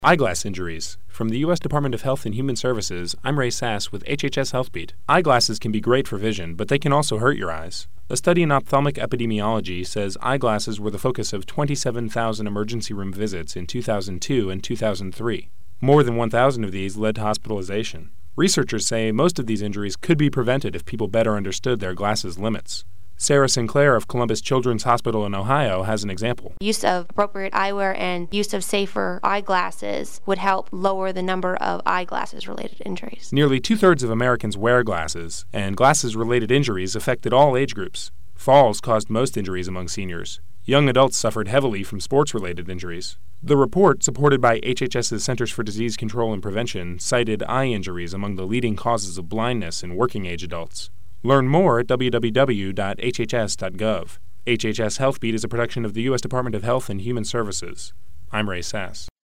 Eyeglass injuries. From the U.S. Department of Health and Human Services, I'm Ray Sass with HHS HealthBeat. Eyeglasses can be great for vision, but they can also hurt your eyes. A study in ophthalmic epidemiology says eyeglasses were the focus of 27,000 emergency room visits in 2002 and 2003. More than 1,000 of these led to hospitalization. Researchers say most of these injuries could be prevented if people better understood their glasses' limits. Sarah Sinclair of Columbus Children's Hospital in Ohio has an example. Use of appropriate eyewear and use of safer eyeglasses would help lower the number of eyeglasses-related injuries. Nearly two-thirds of Americans wear glasses, and glasses-related injuries affected all age groups. Falls caused most injuries among seniors. Young adults suffered heavily from sports-related injuries. The report, supported by HHS's Centers for Disease Control and Prevention, cited eye injuries among the leading causes of blindness in working-age adults. Learn more at www.hhs.gov. HHS HealthBeat is a production of the U.S. Department of Health and Human Services. I'm Ray Sass.